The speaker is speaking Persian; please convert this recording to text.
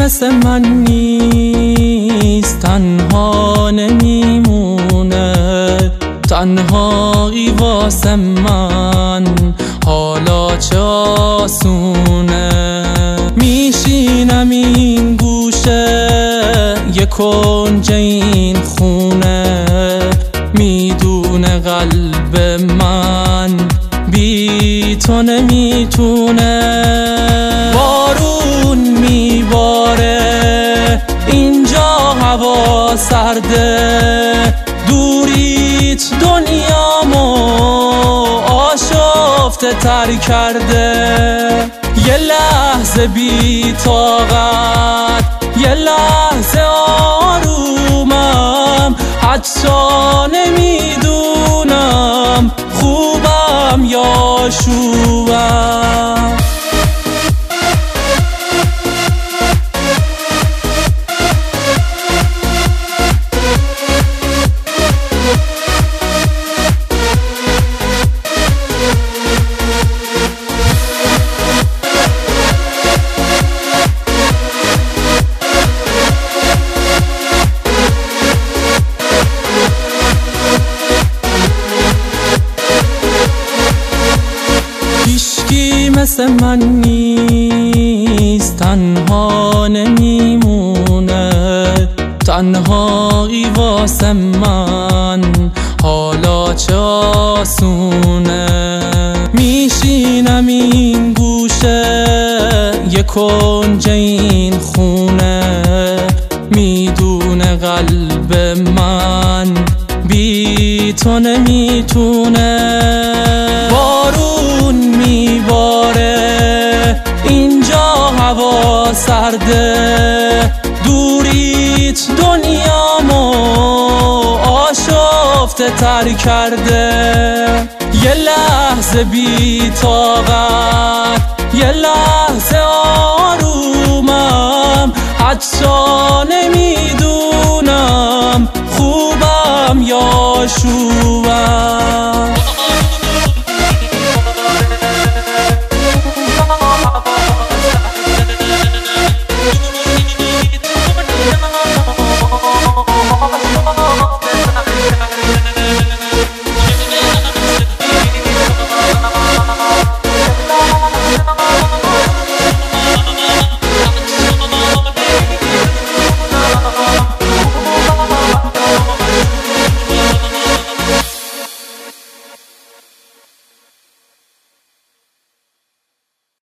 مثل من نیست، تنها نمیمونه. تنهایی واسه من حالا چه آسونه. میشینم این گوشه یه کنج این خونه، میدونه قلب من بی تو نمیتونه. بارون میباره اینجا، هوا سرده، دوریت دنیامو آشفته تر کرده. یه لحظه بی طاقت، یه لحظه آرومم، حتی نمیدونم خوبم یا شوبم. مثل من نیست، تنها نمیمونه. تنهایی واسه من حالا چه آسونه. میشینم این گوشه یه کنج این خونه، میدونه قلب من بی تو نمیتونه. بارون میباره اینجا، هوا سرده، دوریت دنیامو آشفته تر کرده. یه لحظه بی طاقت، یه لحظه آرومم، حتی نمیدونم خوبم یا شوبم.